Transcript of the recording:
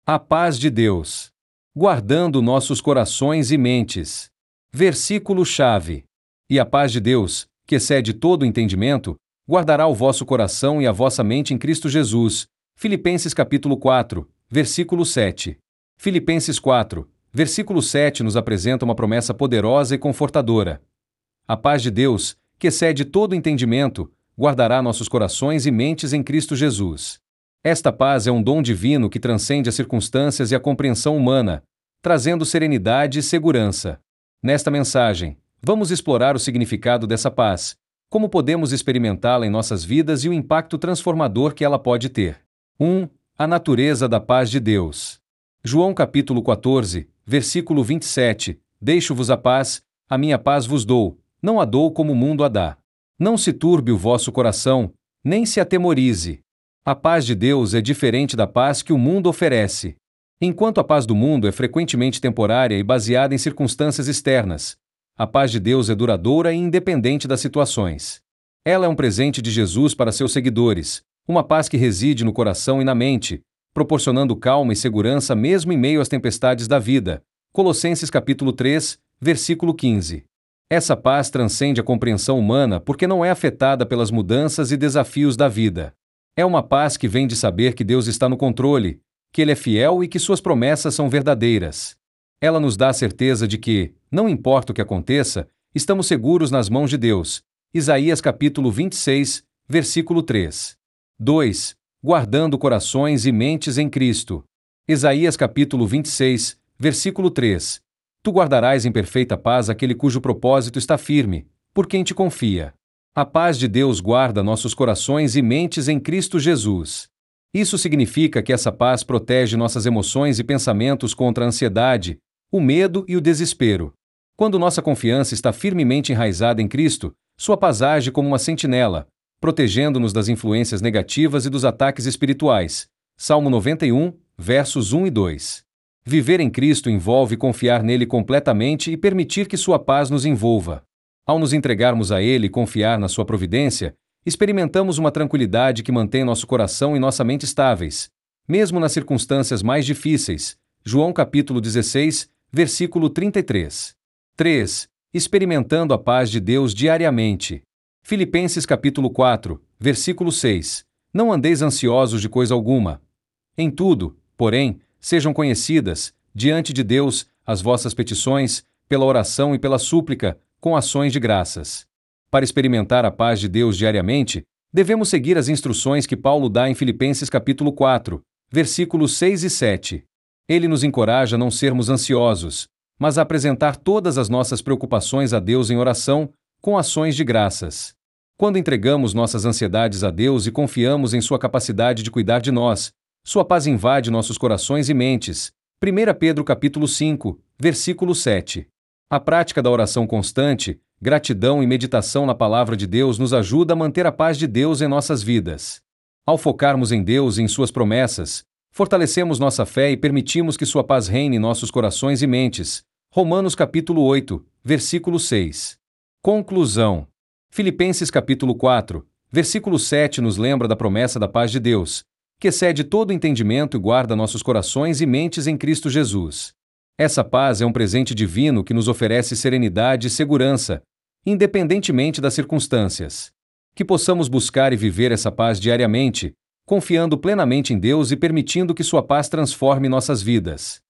A paz de Deus, guardando nossos corações e mentes. Versículo-chave. E a paz de Deus, que excede todo o entendimento, guardará o vosso coração e a vossa mente em Cristo Jesus. Filipenses capítulo 4, versículo 7. Filipenses 4, versículo 7 nos apresenta uma promessa poderosa e confortadora. A paz de Deus, que excede todo o entendimento, guardará nossos corações e mentes em Cristo Jesus. Esta paz é um dom divino que transcende as circunstâncias e a compreensão humana, trazendo serenidade e segurança. Nesta mensagem, vamos explorar o significado dessa paz, como podemos experimentá-la em nossas vidas e o impacto transformador que ela pode ter. 1. A natureza da paz de Deus. João capítulo 14, versículo 27, Deixo-vos a paz, a minha paz vos dou, não a dou como o mundo a dá. Não se turbe o vosso coração, nem se atemorize. A paz de Deus é diferente da paz que o mundo oferece. Enquanto a paz do mundo é frequentemente temporária e baseada em circunstâncias externas, a paz de Deus é duradoura e independente das situações. Ela é um presente de Jesus para seus seguidores, uma paz que reside no coração e na mente, proporcionando calma e segurança mesmo em meio às tempestades da vida. Colossenses capítulo 3, versículo 15. Essa paz transcende a compreensão humana porque não é afetada pelas mudanças e desafios da vida. É uma paz que vem de saber que Deus está no controle, que Ele é fiel e que suas promessas são verdadeiras. Ela nos dá a certeza de que, não importa o que aconteça, estamos seguros nas mãos de Deus. Isaías capítulo 26, versículo 3. 2. Guardando corações e mentes em Cristo. Isaías capítulo 26, versículo 3. Tu guardarás em perfeita paz aquele cujo propósito está firme, por quem te confia. A paz de Deus guarda nossos corações e mentes em Cristo Jesus. Isso significa que essa paz protege nossas emoções e pensamentos contra a ansiedade, o medo e o desespero. Quando nossa confiança está firmemente enraizada em Cristo, sua paz age como uma sentinela, protegendo-nos das influências negativas e dos ataques espirituais. Salmo 91, versos 1 e 2. Viver em Cristo envolve confiar nele completamente e permitir que sua paz nos envolva. Ao nos entregarmos a Ele e confiar na sua providência, experimentamos uma tranquilidade que mantém nosso coração e nossa mente estáveis, mesmo nas circunstâncias mais difíceis. João capítulo 16, versículo 33. 3. Experimentando a paz de Deus diariamente. Filipenses capítulo 4, versículo 6. Não andeis ansiosos de coisa alguma. Em tudo, porém, sejam conhecidas, diante de Deus, as vossas petições, pela oração e pela súplica, com ações de graças. Para experimentar a paz de Deus diariamente, devemos seguir as instruções que Paulo dá em Filipenses capítulo 4, versículos 6 e 7. Ele nos encoraja a não sermos ansiosos, mas a apresentar todas as nossas preocupações a Deus em oração, com ações de graças. Quando entregamos nossas ansiedades a Deus e confiamos em sua capacidade de cuidar de nós, sua paz invade nossos corações e mentes. 1 Pedro capítulo 5, versículo 7. A prática da oração constante, gratidão e meditação na palavra de Deus nos ajuda a manter a paz de Deus em nossas vidas. Ao focarmos em Deus e em suas promessas, fortalecemos nossa fé e permitimos que sua paz reine em nossos corações e mentes. Romanos capítulo 8, versículo 6. Conclusão. Filipenses capítulo 4, versículo 7 nos lembra da promessa da paz de Deus, que excede todo entendimento e guarda nossos corações e mentes em Cristo Jesus. Essa paz é um presente divino que nos oferece serenidade e segurança, independentemente das circunstâncias. Que possamos buscar e viver essa paz diariamente, confiando plenamente em Deus e permitindo que sua paz transforme nossas vidas.